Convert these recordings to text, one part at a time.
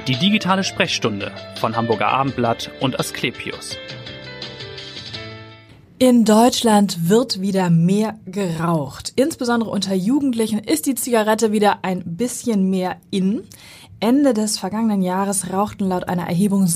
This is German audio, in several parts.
Die digitale Sprechstunde von Hamburger Abendblatt und Asklepios. In Deutschland wird wieder mehr geraucht. Insbesondere unter Jugendlichen ist die Zigarette wieder ein bisschen mehr in. Ende des vergangenen Jahres rauchten laut einer Erhebung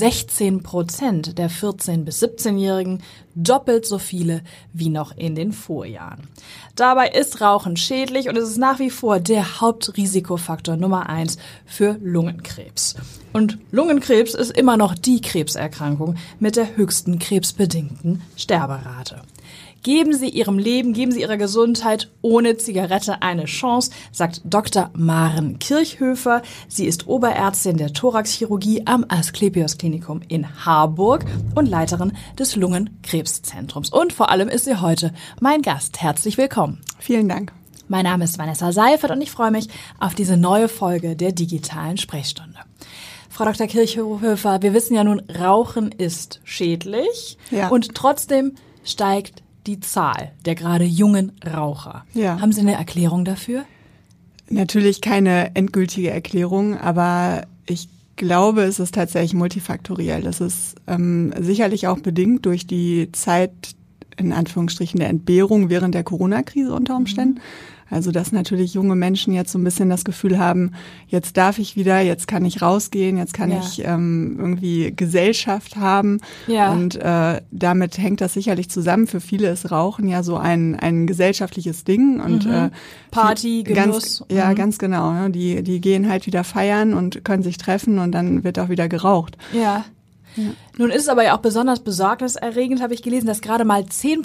16% der 14- bis 17-Jährigen, doppelt so viele wie noch in den Vorjahren. Dabei ist Rauchen schädlich und es ist nach wie vor der Hauptrisikofaktor Nummer 1 für Lungenkrebs. Und Lungenkrebs ist immer noch die Krebserkrankung mit der höchsten krebsbedingten Sterberate. Geben Sie Ihrem Leben, geben Sie Ihrer Gesundheit ohne Zigarette eine Chance, sagt Dr. Maren Kirchhöfer. Sie ist Oberärztin der Thoraxchirurgie am Asklepios Klinikum in Harburg und Leiterin des Lungenkrebszentrums. Und vor allem ist sie heute mein Gast. Herzlich willkommen. Vielen Dank. Mein Name ist Vanessa Seifert und ich freue mich auf diese neue Folge der digitalen Sprechstunde. Frau Dr. Kirchhöfer, wir wissen ja nun, Rauchen ist schädlich und trotzdem steigt die Zahl der gerade jungen Raucher. Ja. Haben Sie eine Erklärung dafür? Natürlich keine endgültige Erklärung, aber ich glaube, es ist tatsächlich multifaktoriell. Das ist sicherlich auch bedingt durch die Zeit, in Anführungsstrichen, der Entbehrung während der Corona-Krise unter Umständen. Also, dass natürlich junge Menschen jetzt so ein bisschen das Gefühl haben, jetzt darf ich wieder, jetzt kann ich rausgehen, jetzt kann ich irgendwie Gesellschaft haben. Ja. Und damit hängt das sicherlich zusammen. Für viele ist Rauchen ja so ein gesellschaftliches Ding. Und Party, Genuss. Ganz genau. Ne? Die gehen halt wieder feiern und können sich treffen und dann wird auch wieder geraucht. Ja. Ja. Nun ist es aber ja auch besonders besorgniserregend, habe ich gelesen, dass gerade mal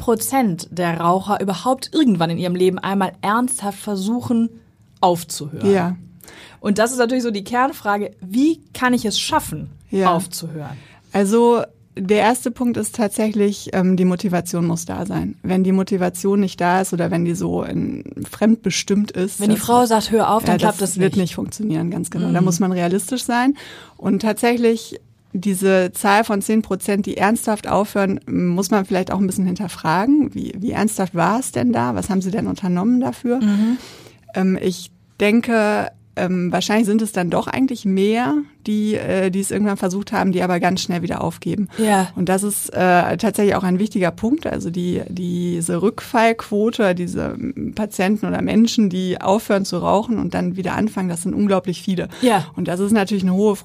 10% der Raucher überhaupt irgendwann in ihrem Leben einmal ernsthaft versuchen, aufzuhören. Ja. Und das ist natürlich so die Kernfrage, wie kann ich es schaffen, aufzuhören? Also der erste Punkt ist tatsächlich, die Motivation muss da sein. Wenn die Motivation nicht da ist oder wenn die so fremdbestimmt ist. Wenn die Frau sagt, hör auf, dann klappt das nicht. Das wird nicht funktionieren, ganz genau. Da muss man realistisch sein. Und tatsächlich diese Zahl von 10%, die ernsthaft aufhören, muss man vielleicht auch ein bisschen hinterfragen. Wie ernsthaft war es denn da? Was haben Sie denn unternommen dafür? Ich denke, wahrscheinlich sind es dann doch eigentlich mehr, die es irgendwann versucht haben, die aber ganz schnell wieder aufgeben. Ja. Und das ist tatsächlich auch ein wichtiger Punkt. Also diese Rückfallquote, diese Patienten oder Menschen, die aufhören zu rauchen und dann wieder anfangen, das sind unglaublich viele. Ja. Und das ist natürlich eine hohe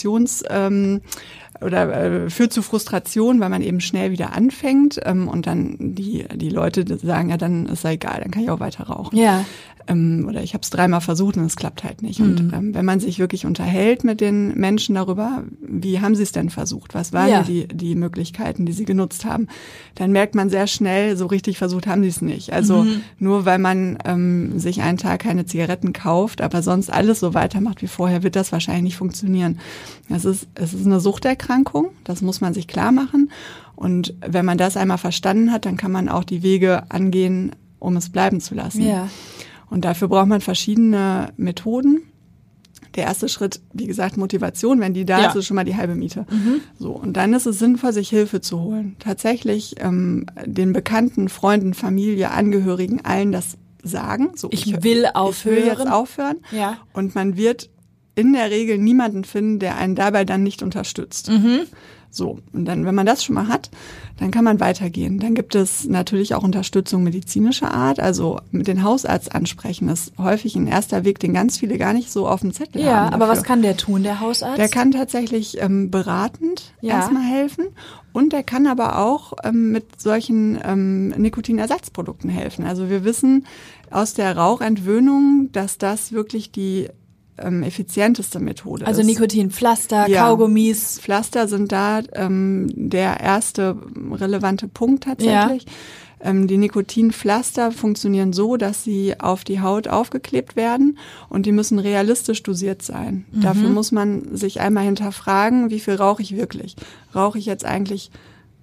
führt zu Frustration, weil man eben schnell wieder anfängt und dann die Leute sagen, ja, dann ist ja egal, dann kann ich auch weiter rauchen. Ja. Oder ich habe es 3-mal versucht und es klappt halt nicht. Und wenn man sich wirklich unterhält mit den Menschen darüber, wie haben sie es denn versucht? Was waren die Möglichkeiten, die sie genutzt haben? Dann merkt man sehr schnell, so richtig versucht haben sie es nicht. Also nur weil man sich einen Tag keine Zigaretten kauft, aber sonst alles so weitermacht wie vorher, wird das wahrscheinlich nicht funktionieren. Es ist eine Suchterkrankung, das muss man sich klar machen. Und wenn man das einmal verstanden hat, dann kann man auch die Wege angehen, um es bleiben zu lassen. Ja. Und dafür braucht man verschiedene Methoden. Der erste Schritt, wie gesagt, Motivation. Wenn die da ist, ist schon mal die halbe Miete. So, und dann ist es sinnvoll, sich Hilfe zu holen. Tatsächlich den Bekannten, Freunden, Familie, Angehörigen, allen das sagen. So, ich will aufhören. Ich will jetzt aufhören. Ja. Und man wird in der Regel niemanden finden, der einen dabei dann nicht unterstützt. So, und dann, wenn man das schon mal hat, dann kann man weitergehen. Dann gibt es natürlich auch Unterstützung medizinischer Art. Also mit den Hausarzt ansprechen ist häufig ein erster Weg, den ganz viele gar nicht so auf dem Zettel haben. Ja, aber was kann der tun, der Hausarzt? Der kann tatsächlich beratend erstmal helfen. Und der kann aber auch mit solchen Nikotinersatzprodukten helfen. Also wir wissen aus der Rauchentwöhnung, dass das wirklich die effizienteste Methode also ist. Also Nikotinpflaster, Kaugummis. Pflaster sind da der erste relevante Punkt tatsächlich. Ja. Die Nikotinpflaster funktionieren so, dass sie auf die Haut aufgeklebt werden und die müssen realistisch dosiert sein. Dafür muss man sich einmal hinterfragen, wie viel rauche ich wirklich? Rauche ich jetzt eigentlich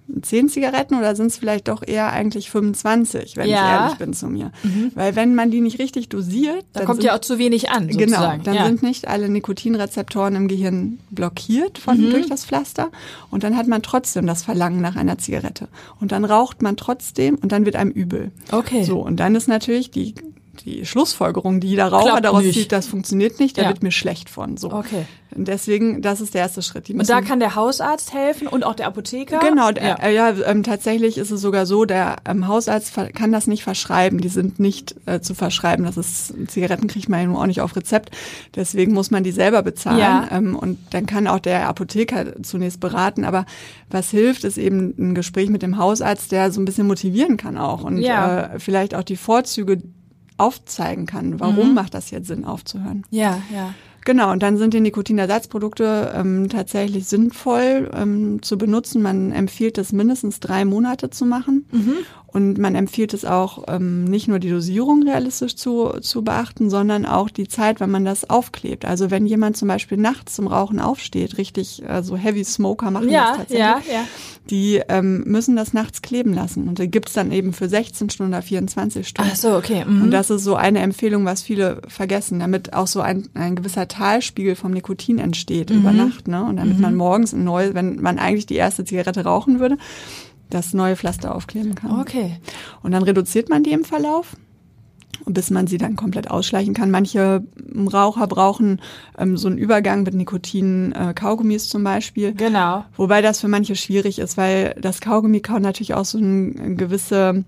10 Zigaretten oder sind es vielleicht doch eher eigentlich 25, wenn ich ehrlich bin zu mir. Weil wenn man die nicht richtig dosiert, dann kommt ja auch zu wenig an, sozusagen. Genau, dann sind nicht alle Nikotinrezeptoren im Gehirn blockiert durch das Pflaster und dann hat man trotzdem das Verlangen nach einer Zigarette. Und dann raucht man trotzdem und dann wird einem übel. Okay. So, und dann ist natürlich die Schlussfolgerung, die jeder Raucher daraus zieht, das funktioniert nicht, da wird mir schlecht von. So. Okay. Und deswegen, das ist der erste Schritt. Und da kann der Hausarzt helfen und auch der Apotheker? Genau, tatsächlich ist es sogar so, der Hausarzt kann das nicht verschreiben. Die sind nicht zu verschreiben. Zigaretten kriegt man ja nur auch nicht auf Rezept. Deswegen muss man die selber bezahlen. Ja. Und dann kann auch der Apotheker zunächst beraten. Aber was hilft, ist eben ein Gespräch mit dem Hausarzt, der so ein bisschen motivieren kann auch und vielleicht auch die Vorzüge aufzeigen kann. Warum macht das jetzt Sinn, aufzuhören? Ja, ja. Genau, und dann sind die Nikotinersatzprodukte tatsächlich sinnvoll zu benutzen. Man empfiehlt es mindestens 3 Monate zu machen. Und man empfiehlt es auch, nicht nur die Dosierung realistisch zu beachten, sondern auch die Zeit, wenn man das aufklebt. Also wenn jemand zum Beispiel nachts zum Rauchen aufsteht, richtig so Heavy Smoker machen das tatsächlich, die müssen das nachts kleben lassen. Und da gibt's dann eben für 16 Stunden oder 24 Stunden. Ach so, okay. Und das ist so eine Empfehlung, was viele vergessen, damit auch so ein gewisser Talspiegel vom Nikotin entsteht über Nacht. Ne? Und damit man morgens wenn man eigentlich die erste Zigarette rauchen würde, das neue Pflaster aufkleben kann. Okay. Und dann reduziert man die im Verlauf, bis man sie dann komplett ausschleichen kann. Manche Raucher brauchen so einen Übergang mit Nikotin-Kaugummis zum Beispiel. Genau. Wobei das für manche schwierig ist, weil das Kaugummi-Kauen natürlich auch so eine gewisse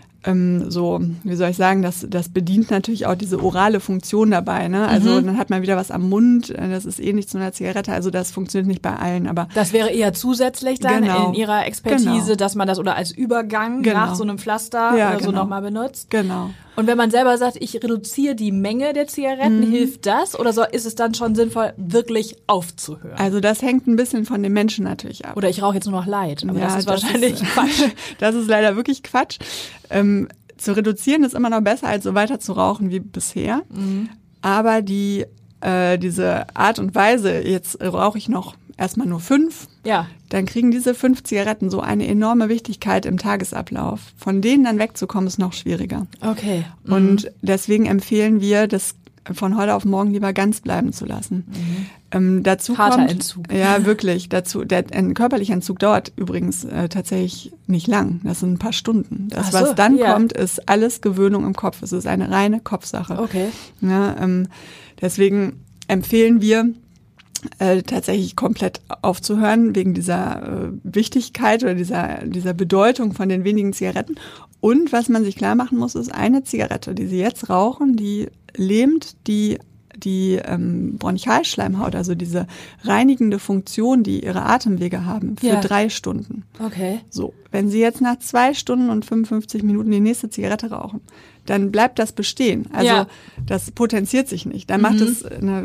wie soll ich sagen, das bedient natürlich auch diese orale Funktion dabei, ne? Also dann hat man wieder was am Mund, das ist ähnlich zu einer Zigarette, also das funktioniert nicht bei allen, aber das wäre eher zusätzlich dann in Ihrer Expertise, dass man das oder als Übergang nach so einem Pflaster oder so nochmal benutzt. Genau. Und wenn man selber sagt, ich reduziere die Menge der Zigaretten, hilft das? Oder ist es dann schon sinnvoll, wirklich aufzuhören? Also das hängt ein bisschen von dem Menschen natürlich ab. Oder ich rauche jetzt nur noch Light, aber das ist wahrscheinlich Quatsch. Das ist leider wirklich Quatsch. Zu reduzieren ist immer noch besser, als so weiter zu rauchen wie bisher. Aber diese Art und Weise, jetzt rauche ich noch erstmal nur 5, dann kriegen diese 5 Zigaretten so eine enorme Wichtigkeit im Tagesablauf. Von denen dann wegzukommen, ist noch schwieriger. Okay. Und deswegen empfehlen wir, das von heute auf morgen lieber ganz bleiben zu lassen. Dazu harter kommt, Entzug. Ja, wirklich. Ein körperlicher Entzug dauert übrigens tatsächlich nicht lang. Das sind ein paar Stunden. Was dann kommt, ist alles Gewöhnung im Kopf. Es ist eine reine Kopfsache. Okay. Ja, deswegen empfehlen wir, tatsächlich komplett aufzuhören, wegen dieser Wichtigkeit oder dieser Bedeutung von den wenigen Zigaretten. Und was man sich klar machen muss, ist, eine Zigarette, die Sie jetzt rauchen, die lähmt die Bronchialschleimhaut, also diese reinigende Funktion, die Ihre Atemwege haben, für 3 Stunden. Okay. So, wenn Sie jetzt nach 2 Stunden und 55 Minuten die nächste Zigarette rauchen, dann bleibt das bestehen. Also das potenziert sich nicht. Dann macht es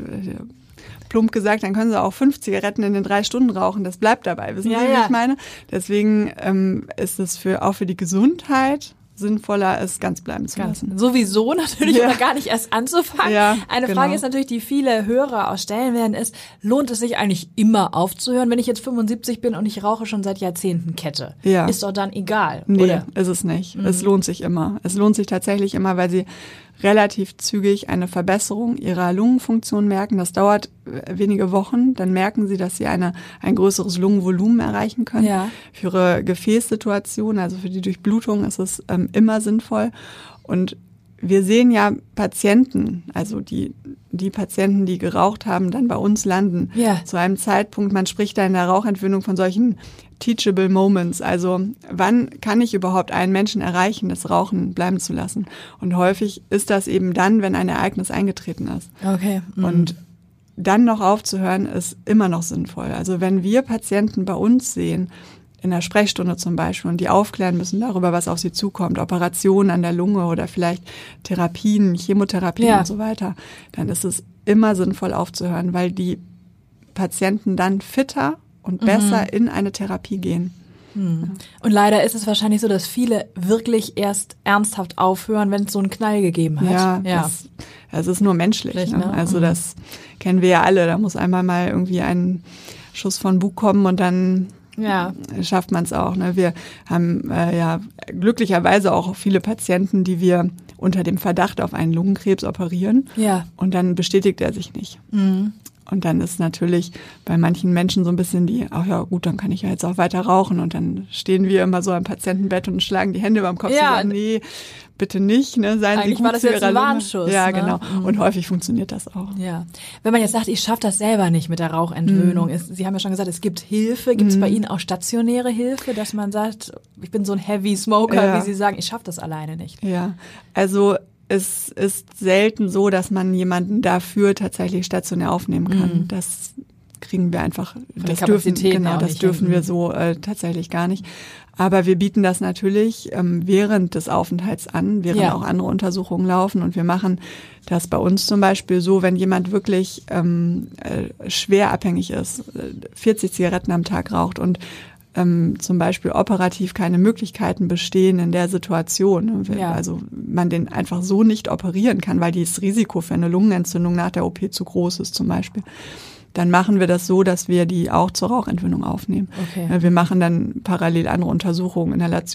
plump gesagt, dann können Sie auch 5 Zigaretten in den 3 Stunden rauchen. Das bleibt dabei. Wissen Sie, wie ich meine? Deswegen ist es auch für die Gesundheit sinnvoller, es ganz bleiben zu lassen. Sowieso natürlich, oder gar nicht erst anzufangen. Ja, eine Frage ist natürlich, die viele Hörer auch stellen werden, ist, lohnt es sich eigentlich immer aufzuhören, wenn ich jetzt 75 bin und ich rauche schon seit Jahrzehnten Kette? Ja. Ist doch dann egal, nee, oder? Ist es nicht. Es lohnt sich immer. Es lohnt sich tatsächlich immer, weil Sie relativ zügig eine Verbesserung Ihrer Lungenfunktion merken. Das dauert wenige Wochen. Dann merken Sie, dass Sie ein größeres Lungenvolumen erreichen können. Ja. Für Ihre Gefäßsituation, also für die Durchblutung, ist es immer sinnvoll. Und wir sehen ja Patienten, also die Patienten, die geraucht haben, dann bei uns landen. Zu einem Zeitpunkt, man spricht da in der Rauchentwöhnung von solchen teachable moments, also wann kann ich überhaupt einen Menschen erreichen, das Rauchen bleiben zu lassen? Und häufig ist das eben dann, wenn ein Ereignis eingetreten ist. Okay. Und dann noch aufzuhören, ist immer noch sinnvoll. Also wenn wir Patienten bei uns sehen, in der Sprechstunde zum Beispiel, und die aufklären müssen darüber, was auf sie zukommt, Operationen an der Lunge oder vielleicht Therapien, Chemotherapien und so weiter, dann ist es immer sinnvoll aufzuhören, weil die Patienten dann fitter und besser in eine Therapie gehen. Und leider ist es wahrscheinlich so, dass viele wirklich erst ernsthaft aufhören, wenn es so einen Knall gegeben hat. Ja. Das ist nur menschlich. Ne? Also das kennen wir ja alle. Da muss einmal mal irgendwie ein Schuss von Bug kommen und dann schafft man es auch. Ne? Wir haben glücklicherweise auch viele Patienten, die wir unter dem Verdacht auf einen Lungenkrebs operieren. Ja. Und dann bestätigt er sich nicht. Und dann ist natürlich bei manchen Menschen so ein bisschen ach ja gut, dann kann ich ja jetzt auch weiter rauchen. Und dann stehen wir immer so am Patientenbett und schlagen die Hände beim Kopf und sagen, nee, bitte nicht, ne? Seien Sie eigentlich gut war das zu jetzt Ihrer ein Lunge. Warnschuss. Ja, ne? genau. Und häufig funktioniert das auch. Ja. Wenn man jetzt sagt, ich schaffe das selber nicht mit der Rauchentwöhnung, Sie haben ja schon gesagt, es gibt Hilfe. Gibt es bei Ihnen auch stationäre Hilfe, dass man sagt, ich bin so ein Heavy Smoker, wie Sie sagen, ich schaffe das alleine nicht? Ja, also es ist selten so, dass man jemanden dafür tatsächlich stationär aufnehmen kann. Das kriegen wir einfach, das dürfen wir so tatsächlich gar nicht. Aber wir bieten das natürlich während des Aufenthalts an, während auch andere Untersuchungen laufen. Und wir machen das bei uns zum Beispiel so, wenn jemand wirklich schwer abhängig ist, 40 Zigaretten am Tag raucht und zum Beispiel operativ keine Möglichkeiten bestehen in der Situation. Also man den einfach so nicht operieren kann, weil das Risiko für eine Lungenentzündung nach der OP zu groß ist zum Beispiel. Dann machen wir das so, dass wir die auch zur Rauchentwöhnung aufnehmen. Okay. Wir machen dann parallel andere Untersuchungen,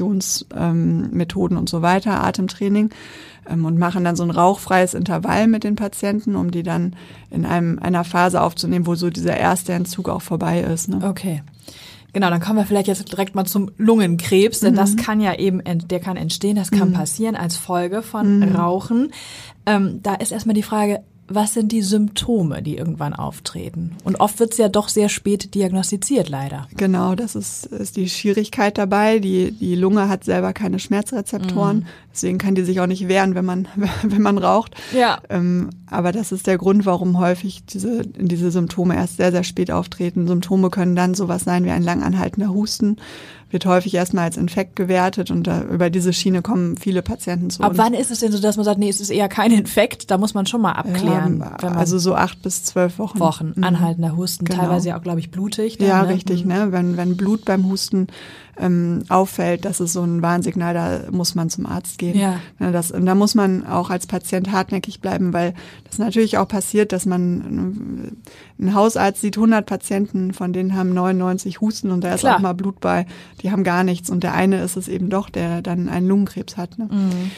Inhalationsmethoden und so weiter, Atemtraining und machen dann so ein rauchfreies Intervall mit den Patienten, um die dann in einer Phase aufzunehmen, wo so dieser erste Entzug auch vorbei ist. Ne? Okay. Genau, dann kommen wir vielleicht jetzt direkt mal zum Lungenkrebs, denn das kann ja eben, der kann entstehen, das kann passieren als Folge von Rauchen. Da ist erstmal die Frage, was sind die Symptome, die irgendwann auftreten? Und oft wird es ja doch sehr spät diagnostiziert, leider. Genau, das ist die Schwierigkeit dabei. Die Lunge hat selber keine Schmerzrezeptoren, deswegen kann die sich auch nicht wehren, wenn man raucht. Ja. Aber das ist der Grund, warum häufig diese Symptome erst sehr, sehr spät auftreten. Symptome können dann sowas sein wie ein lang anhaltender Husten, wird häufig erstmal als Infekt gewertet und über diese Schiene kommen viele Patienten zu uns. Ab wann ist es denn so, dass man sagt, nee, es ist eher kein Infekt? Da muss man schon mal abklären. Ja, also so 8 bis 12 Wochen. Anhaltender Husten, genau. Teilweise ja auch, glaube ich, blutig. Dann, ja, richtig. Ne? Wenn Blut beim Husten auffällt, das ist so ein Warnsignal, da muss man zum Arzt gehen. Ja. Und da muss man auch als Patient hartnäckig bleiben, weil das natürlich auch passiert, dass ein Hausarzt sieht 100 Patienten, von denen haben 99 Husten und da ist auch mal Blut bei. Die haben gar nichts und der eine ist es eben doch, der dann einen Lungenkrebs hat. Ne?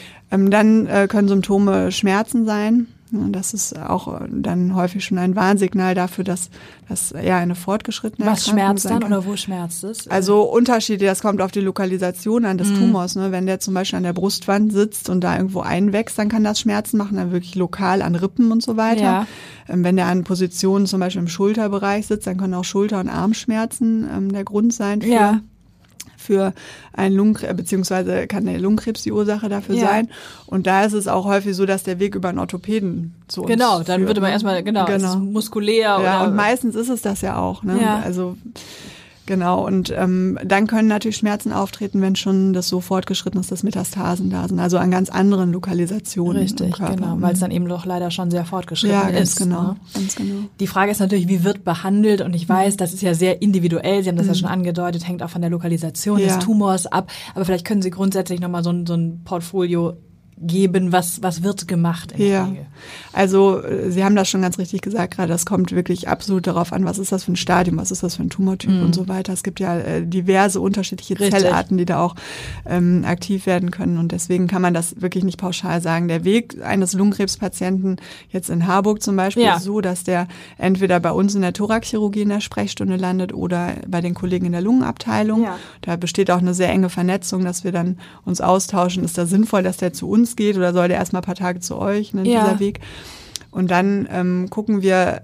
Dann können Symptome Schmerzen sein. Das ist auch dann häufig schon ein Warnsignal dafür, dass das eher eine fortgeschrittene Erkrankung sein kann. Was schmerzt dann oder wo schmerzt es? Also Unterschiede, das kommt auf die Lokalisation an des Tumors. Ne? Wenn der zum Beispiel an der Brustwand sitzt und da irgendwo einwächst, dann kann das Schmerzen machen, dann wirklich lokal an Rippen und so weiter. Ja. Wenn der an Positionen zum Beispiel im Schulterbereich sitzt, dann können auch Schulter- und Armschmerzen der Grund sein für einen Lungenkrebs, beziehungsweise kann der Lungenkrebs die Ursache dafür sein. Und da ist es auch häufig so, dass der Weg über einen Orthopäden zu uns dann führt. würde man erstmal, ist es muskulär oder. Ja, und meistens ist es das ja auch. Ne? Ja. Also genau, und dann können natürlich Schmerzen auftreten, wenn schon das so fortgeschritten ist, dass Metastasen da sind, also an ganz anderen Lokalisationen. Richtig, im Körper. Genau, weil es dann eben doch leider schon sehr fortgeschritten ist. Genau, ganz genau. Die Frage ist natürlich, wie wird behandelt? Und ich weiß, das ist ja sehr individuell, Sie haben das ja schon angedeutet, hängt auch von der Lokalisation des Tumors ab, aber vielleicht können Sie grundsätzlich nochmal so ein Portfolio geben, was wird gemacht in der Regel? Also Sie haben das schon ganz richtig gesagt gerade, das kommt wirklich absolut darauf an, was ist das für ein Stadium, was ist das für ein Tumortyp und so weiter. Es gibt ja diverse unterschiedliche Zellarten, die da auch aktiv werden können und deswegen kann man das wirklich nicht pauschal sagen. Der Weg eines Lungenkrebspatienten jetzt in Harburg zum Beispiel ist so, dass der entweder bei uns in der Thoraxchirurgie in der Sprechstunde landet oder bei den Kollegen in der Lungenabteilung. Ja. Da besteht auch eine sehr enge Vernetzung, dass wir dann uns austauschen. Ist das sinnvoll, dass der zu uns geht oder soll der erstmal ein paar Tage zu euch, ne, dieser Weg? Und dann gucken wir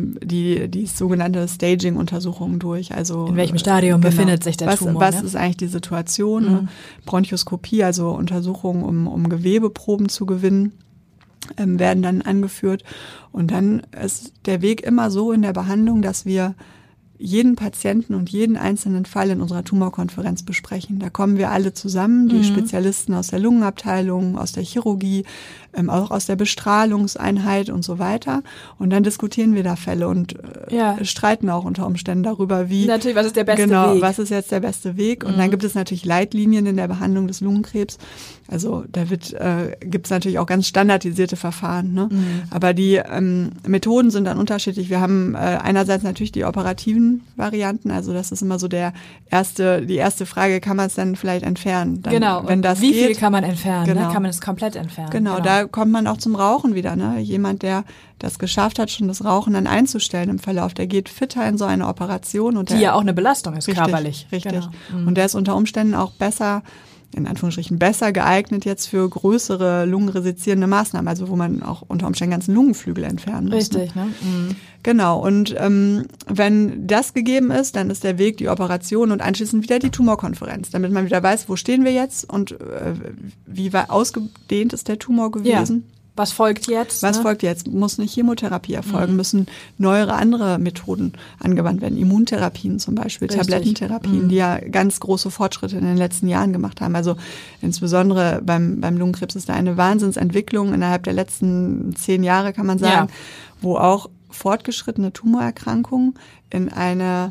die sogenannte Staging-Untersuchung durch. Also in welchem Stadium befindet sich der Tumor? Was ist eigentlich die Situation? Ne? Bronchoskopie, also Untersuchungen, um Gewebeproben zu gewinnen, werden dann angeführt. Und dann ist der Weg immer so in der Behandlung, dass wir jeden Patienten und jeden einzelnen Fall in unserer Tumorkonferenz besprechen. Da kommen wir alle zusammen, die Spezialisten aus der Lungenabteilung, aus der Chirurgie, auch aus der Bestrahlungseinheit und so weiter. Und dann diskutieren wir da Fälle und streiten auch unter Umständen darüber, wie natürlich, was ist der beste Weg? Was ist jetzt der beste Weg? Und dann gibt es natürlich Leitlinien in der Behandlung des Lungenkrebs. Also da gibt es natürlich auch ganz standardisierte Verfahren. Ne? Aber die Methoden sind dann unterschiedlich. Wir haben einerseits natürlich die operativen Varianten. Also das ist immer so die erste Frage, kann man es dann vielleicht entfernen? Dann, genau. Wenn das wie geht, viel kann man entfernen? Genau. Ne? Kann man es komplett entfernen? Genau, da kommt man auch zum Rauchen wieder. Ne? Jemand, der das geschafft hat, schon das Rauchen dann einzustellen im Verlauf, der geht fitter in so eine Operation. Und die ja auch eine Belastung ist, richtig, körperlich. Richtig. Genau. Und der ist unter Umständen auch besser, in Anführungsstrichen besser geeignet jetzt für größere lungenresizierende Maßnahmen, also wo man auch unter Umständen ganzen Lungenflügel entfernen muss. Richtig, ne? Genau, und wenn das gegeben ist, dann ist der Weg die Operation und anschließend wieder die Tumorkonferenz, damit man wieder weiß, wo stehen wir jetzt und wie ausgedehnt ist der Tumor gewesen. Ja. Was folgt jetzt? Was folgt jetzt? Muss eine Chemotherapie erfolgen? Müssen neuere andere Methoden angewandt werden? Immuntherapien zum Beispiel, Richtig. Tablettentherapien, die ja ganz große Fortschritte in den letzten Jahren gemacht haben. Also insbesondere beim Lungenkrebs ist da eine Wahnsinnsentwicklung innerhalb der letzten 10 Jahre, kann man sagen, wo auch fortgeschrittene Tumorerkrankungen in ein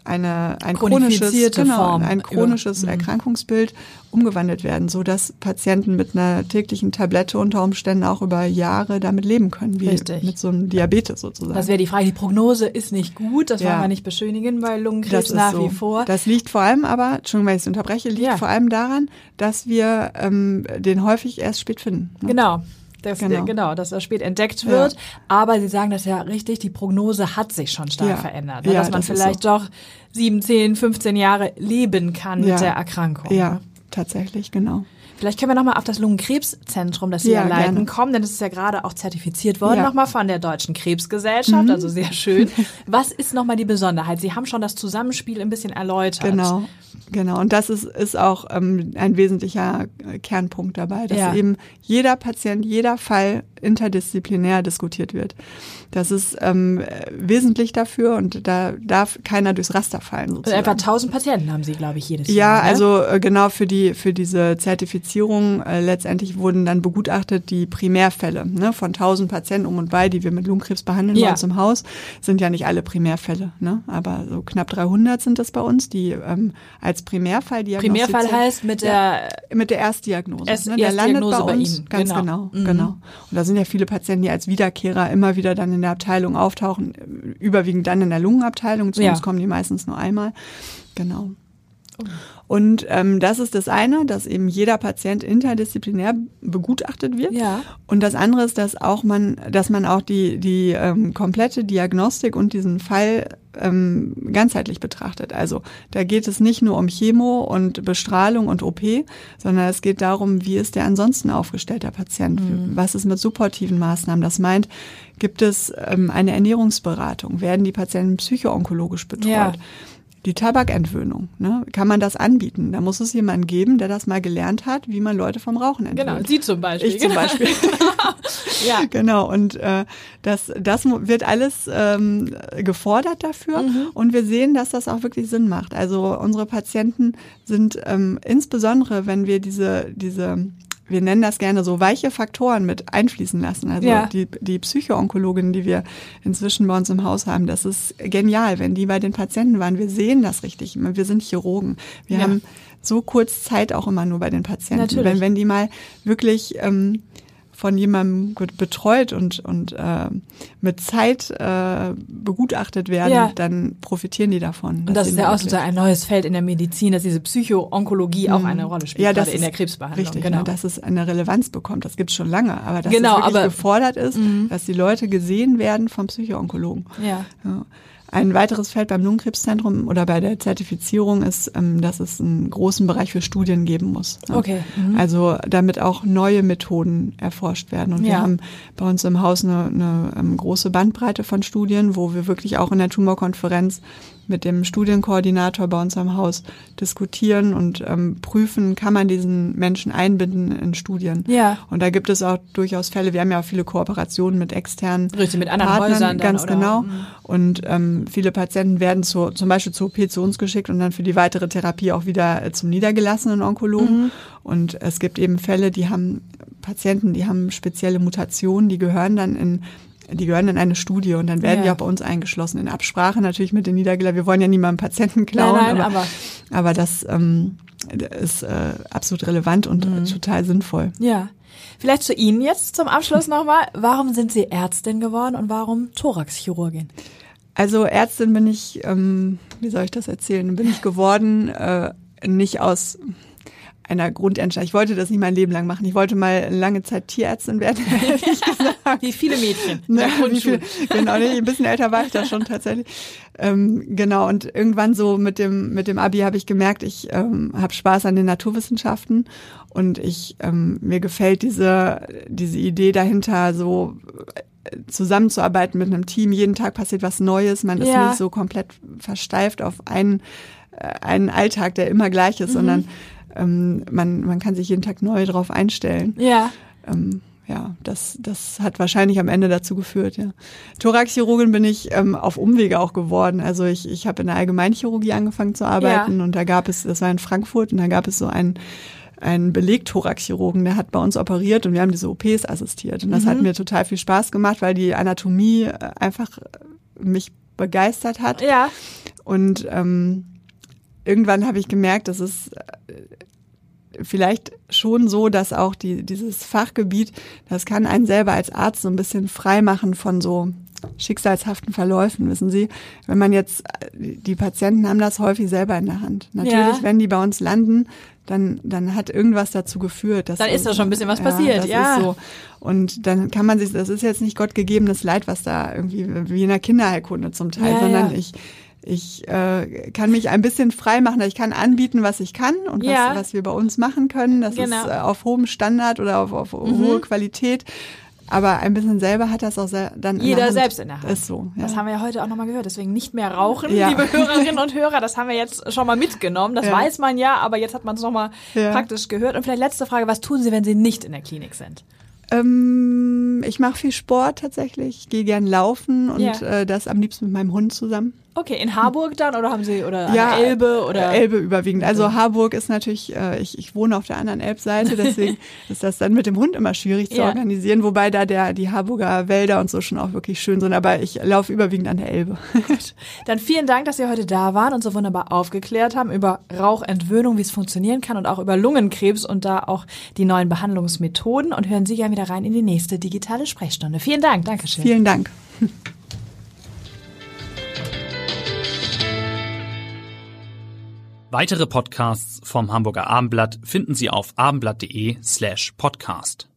chronisches Erkrankungsbild umgewandelt werden, so dass Patienten mit einer täglichen Tablette unter Umständen auch über Jahre damit leben können, wie mit so einem Diabetes sozusagen. Das wäre die Frage. Die Prognose ist nicht gut, das wollen wir nicht beschönigen bei Lungenkrebs nach wie vor. Das liegt vor allem aber, Entschuldigung, wenn ich es unterbreche, vor allem daran, dass wir den häufig erst spät finden. Ne? Genau. Dass das spät entdeckt wird. Ja. Aber Sie sagen das ja richtig, die Prognose hat sich schon stark verändert. Ne? Dass man vielleicht doch 7, 10, 15 Jahre leben kann mit der Erkrankung. Ja, ne? Tatsächlich, genau. Vielleicht können wir nochmal auf das Lungenkrebszentrum, das Sie ja leiten, gerne kommen, denn es ist ja gerade auch zertifiziert worden, nochmal von der Deutschen Krebsgesellschaft, also sehr schön. Was ist nochmal die Besonderheit? Sie haben schon das Zusammenspiel ein bisschen erläutert. Genau. Und das ist auch ein wesentlicher Kernpunkt dabei, dass eben jeder Patient, jeder Fall interdisziplinär diskutiert wird. Das ist wesentlich dafür und da darf keiner durchs Raster fallen. Sozusagen. Etwa 1000 Patienten haben Sie, glaube ich, jedes Jahr. Ja, also genau für diese Zertifizierung letztendlich wurden dann begutachtet die Primärfälle von 1000 Patienten um und bei, die wir mit Lungenkrebs behandeln bei uns im Haus, sind ja nicht alle Primärfälle, ne? Aber so knapp 300 sind das bei uns, die als Primärfall diagnostiziert. Primärfall heißt mit der Erstdiagnose. Der landet bei uns, ganz genau. Und da sind ja viele Patienten, die als Wiederkehrer immer wieder dann in der Abteilung auftauchen, überwiegend dann in der Lungenabteilung. Zu uns kommen die meistens nur einmal. Genau. Und das ist das eine, dass eben jeder Patient interdisziplinär begutachtet wird. Ja. Und das andere ist, dass man auch die komplette Diagnostik und diesen Fall ganzheitlich betrachtet. Also da geht es nicht nur um Chemo und Bestrahlung und OP, sondern es geht darum, wie ist der ansonsten aufgestellt, der Patient? Was ist mit supportiven Maßnahmen? Das meint, gibt es eine Ernährungsberatung? Werden die Patienten psychoonkologisch betreut? Ja. Die Tabakentwöhnung, ne? Kann man das anbieten? Da muss es jemanden geben, der das mal gelernt hat, wie man Leute vom Rauchen entwöhnt. Genau, Sie zum Beispiel. Ich zum Beispiel. Ja, genau. Und das wird alles gefordert dafür. Und wir sehen, dass das auch wirklich Sinn macht. Also unsere Patienten sind insbesondere, wenn wir wir nennen das gerne so weiche Faktoren mit einfließen lassen. Also die Psychoonkologin, die wir inzwischen bei uns im Haus haben, das ist genial, wenn die bei den Patienten waren. Wir sehen das richtig. Wir sind Chirurgen. Wir haben so kurz Zeit auch immer nur bei den Patienten. Natürlich. Wenn die mal wirklich von jemandem betreut und mit Zeit begutachtet werden, dann profitieren die davon. Und das ist ja auch sozusagen ein neues Feld in der Medizin, dass diese Psychoonkologie auch eine Rolle spielt, gerade in der Krebsbehandlung. Richtig, genau. Dass es eine Relevanz bekommt, das gibt es schon lange, aber dass es wirklich gefordert ist, dass die Leute gesehen werden vom Psychoonkologen. Ja. Ein weiteres Feld beim Lungenkrebszentrum oder bei der Zertifizierung ist, dass es einen großen Bereich für Studien geben muss. Okay. Also damit auch neue Methoden erforscht werden. Und wir haben bei uns im Haus eine große Bandbreite von Studien, wo wir wirklich auch in der Tumorkonferenz mit dem Studienkoordinator bei uns am Haus diskutieren und prüfen, kann man diesen Menschen einbinden in Studien. Ja. Und da gibt es auch durchaus Fälle, wir haben ja auch viele Kooperationen mit externen mit anderen Partnern, Häusern dann, ganz genau. Und viele Patienten werden zum Beispiel zur OP zu uns geschickt und dann für die weitere Therapie auch wieder zum niedergelassenen Onkologen. Und es gibt eben Fälle, die haben Patienten, die haben spezielle Mutationen, die gehören dann in eine Studie und dann werden die auch bei uns eingeschlossen. In Absprache natürlich mit den Niedergelassenen. Wir wollen ja niemandem Patienten klauen, aber das ist absolut relevant und total sinnvoll. Ja. Vielleicht zu Ihnen jetzt zum Abschluss nochmal. Warum sind Sie Ärztin geworden und warum Thoraxchirurgin? Also Ärztin bin ich, wie soll ich das erzählen, bin ich geworden, nicht aus einer Grundentscheidung. Ich wollte das nicht mein Leben lang machen. Ich wollte mal lange Zeit Tierärztin werden, ehrlich gesagt. Wie viele Mädchen. Genau, ein bisschen älter war ich da schon tatsächlich. Genau, und irgendwann so mit dem Abi habe ich gemerkt, ich habe Spaß an den Naturwissenschaften und mir gefällt diese Idee dahinter, so zusammenzuarbeiten mit einem Team. Jeden Tag passiert was Neues. Man ist nicht so komplett versteift auf einen Alltag, der immer gleich ist, sondern man kann sich jeden Tag neu drauf einstellen. Ja. Das hat wahrscheinlich am Ende dazu geführt, ja. Thoraxchirurgin bin ich auf Umwege auch geworden. Also ich habe in der Allgemeinchirurgie angefangen zu arbeiten und das war in Frankfurt, und da gab es so einen Beleg-Thoraxchirurgen, der hat bei uns operiert und wir haben diese OPs assistiert. Und das hat mir total viel Spaß gemacht, weil die Anatomie einfach mich begeistert hat. Ja. Und irgendwann habe ich gemerkt, dass es vielleicht schon so, dass auch dieses Fachgebiet, das kann einen selber als Arzt so ein bisschen frei machen von so schicksalshaften Verläufen, wissen Sie. Wenn man jetzt, die Patienten haben das häufig selber in der Hand. Natürlich, wenn die bei uns landen, dann hat irgendwas dazu geführt. Dann ist da schon ein bisschen was passiert, das ist so. Und dann kann man sich, das ist jetzt nicht gottgegebenes Leid, was da irgendwie, wie in der Kinderheilkunde zum Teil, sondern ich kann mich ein bisschen frei machen. Ich kann anbieten, was ich kann und was wir bei uns machen können. Das ist auf hohem Standard oder auf hohe Qualität. Aber ein bisschen selber hat das auch dann jeder selbst in der Hand. Ist so. Ja. Das haben wir ja heute auch nochmal gehört. Deswegen nicht mehr rauchen, liebe Hörerinnen und Hörer. Das haben wir jetzt schon mal mitgenommen. Das weiß man ja, aber jetzt hat man es nochmal praktisch gehört. Und vielleicht letzte Frage, was tun Sie, wenn Sie nicht in der Klinik sind? Ich mache viel Sport tatsächlich. Ich gehe gern laufen und das am liebsten mit meinem Hund zusammen. Okay, in Harburg dann oder haben Sie an der Elbe oder? Elbe überwiegend. Also Harburg ist natürlich, ich wohne auf der anderen Elbseite, deswegen ist das dann mit dem Hund immer schwierig zu organisieren, wobei da die Harburger Wälder und so schon auch wirklich schön sind, aber ich laufe überwiegend an der Elbe. Gut. Dann vielen Dank, dass Sie heute da waren und so wunderbar aufgeklärt haben über Rauchentwöhnung, wie es funktionieren kann und auch über Lungenkrebs und da auch die neuen Behandlungsmethoden, und hören Sie gerne wieder rein in die nächste digitale Sprechstunde. Vielen Dank, Dankeschön. Vielen Dank. Weitere Podcasts vom Hamburger Abendblatt finden Sie auf abendblatt.de/podcast.